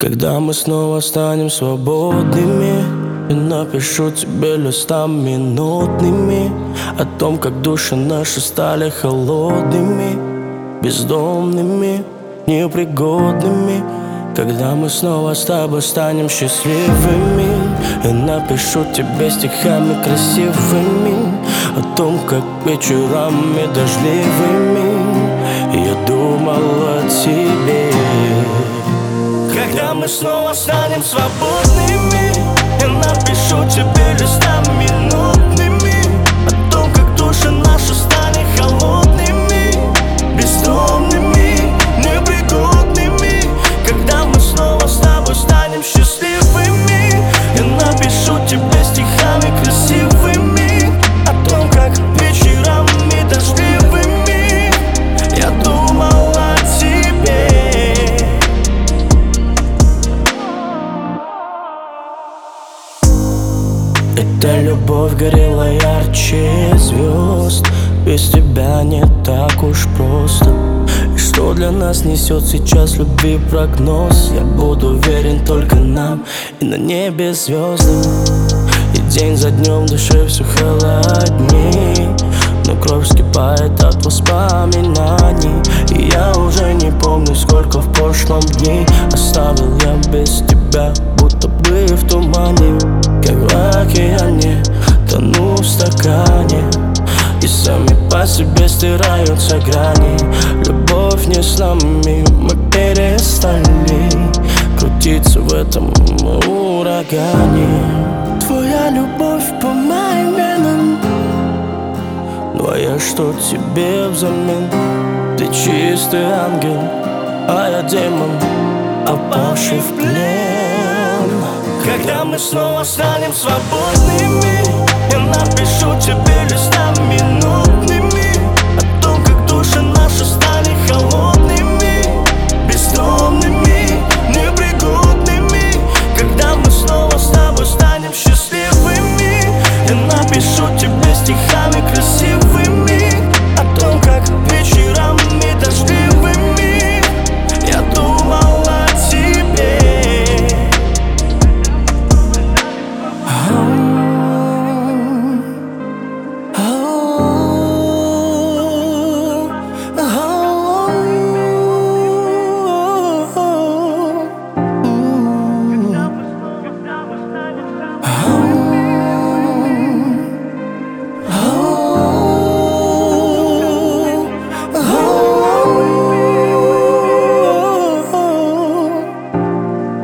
Когда мы снова станем свободными, я напишу тебе листами минутными о том, как души наши стали холодными, бездомными, непригодными. Когда мы снова с тобой станем счастливыми, я напишу тебе стихами красивыми о том, как вечерами дождливыми я думал о тебе. Когда мы снова станем свободными, я напишу тебе листами минутными о том, как души наши стали холодными, бездомными, непригодными. Когда мы снова с тобой станем счастливыми, я напишу тебе стихами красивыми о том, как вечерами дождливыми я думал о тебе. Эта любовь горела ярче звезд. Без тебя не так уж просто. И что для нас несет сейчас любви прогноз? Я буду уверен только нам и на небе звезды. И день за днем в душе все холодней, но кровь вскипает от воспоминаний. И я уже не помню, сколько в прошлом дней оставил я без тебя, будто бы в тумане. Как в океане, тону в стакане, и сами по себе стираются грани. Любовь не с нами, мы перестали крутиться в этом урагане. Твоя любовь по моим венам, ну а я что тебе взамен? Ты чистый ангел, а я демон, попавший в плен. Когда мы снова станем свободными, я напишу тебе листами минутными о том, как души наши стали холодными, бездомными, непригодными. Когда мы снова с тобой станем счастливыми, я напишу тебе стихами красивыми о том, как вечерами дождливыми я думал о тебе.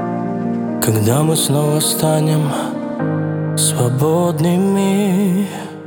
Когда мы снова станем свободными.